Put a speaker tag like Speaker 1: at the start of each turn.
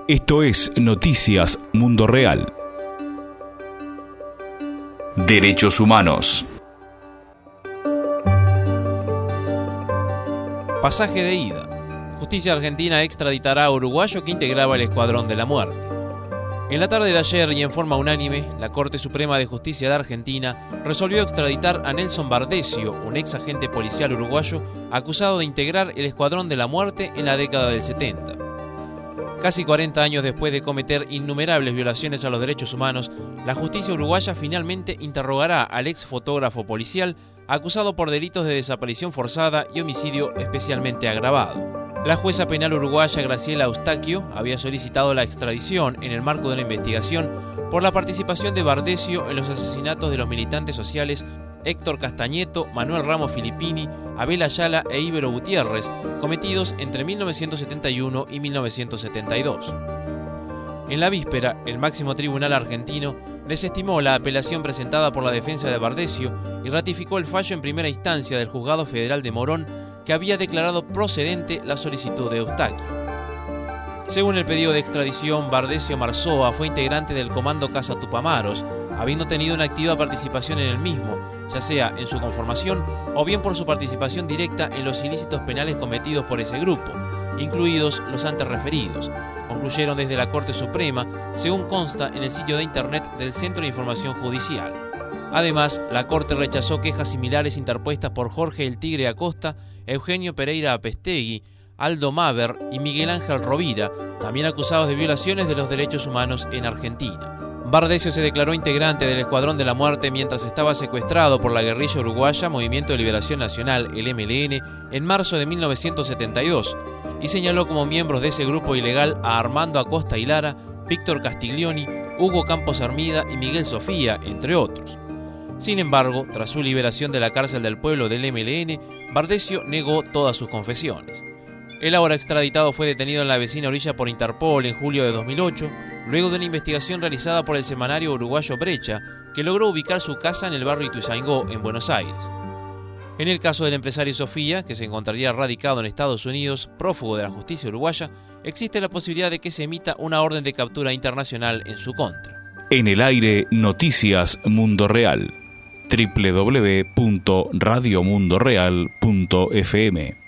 Speaker 1: Esto es Noticias Mundo Real. Derechos humanos.
Speaker 2: Pasaje de ida. Justicia argentina extraditará a uruguayo que integraba el Escuadrón de la Muerte. En la tarde de ayer y en forma unánime, la Corte Suprema de Justicia de Argentina resolvió extraditar a Nelson Bardesio, un ex agente policial uruguayo acusado de integrar el Escuadrón de la Muerte en la década del 70. Casi 40 años después de cometer innumerables violaciones a los derechos humanos, la justicia uruguaya finalmente interrogará al ex fotógrafo policial acusado por delitos de desaparición forzada y homicidio especialmente agravado. La jueza penal uruguaya Graciela Eustaquio había solicitado la extradición en el marco de una investigación por la participación de Bardesio en los asesinatos de los militantes sociales Héctor Castañeto, Manuel Ramos Filippini, Abel Ayala e Íbero Gutiérrez, cometidos entre 1971 y 1972. En la víspera, el máximo tribunal argentino desestimó la apelación presentada por la defensa de Bardesio y ratificó el fallo en primera instancia del Juzgado Federal de Morón, que había declarado procedente la solicitud de Eustaquio. Según el pedido de extradición, Bardesio Marzoa fue integrante del Comando Casa Tupamaros, habiendo tenido una activa participación en el mismo, ya sea en su conformación o bien por su participación directa en los ilícitos penales cometidos por ese grupo, incluidos los antes referidos, concluyeron desde la Corte Suprema, según consta en el sitio de internet del Centro de Información Judicial. Además, la Corte rechazó quejas similares interpuestas por Jorge el Tigre Acosta, Eugenio Pereira Apestegui, Aldo Maver y Miguel Ángel Rovira, también acusados de violaciones de los derechos humanos en Argentina. Bardesio se declaró integrante del Escuadrón de la Muerte mientras estaba secuestrado por la guerrilla uruguaya Movimiento de Liberación Nacional, el MLN, en marzo de 1972, y señaló como miembros de ese grupo ilegal a Armando Acosta y Lara, Víctor Castiglioni, Hugo Campos Armida y Miguel Sofía, entre otros. Sin embargo, tras su liberación de la cárcel del pueblo del MLN, Bardesio negó todas sus confesiones. El ahora extraditado fue detenido en la vecina orilla por Interpol en julio de 2008, luego de una investigación realizada por el semanario uruguayo Brecha, que logró ubicar su casa en el barrio Ituzaingó, en Buenos Aires. En el caso del empresario Sofía, que se encontraría radicado en Estados Unidos, prófugo de la justicia uruguaya, existe la posibilidad de que se emita una orden de captura internacional en su contra.
Speaker 1: En el aire, Noticias Mundo Real. www.radiomundoreal.fm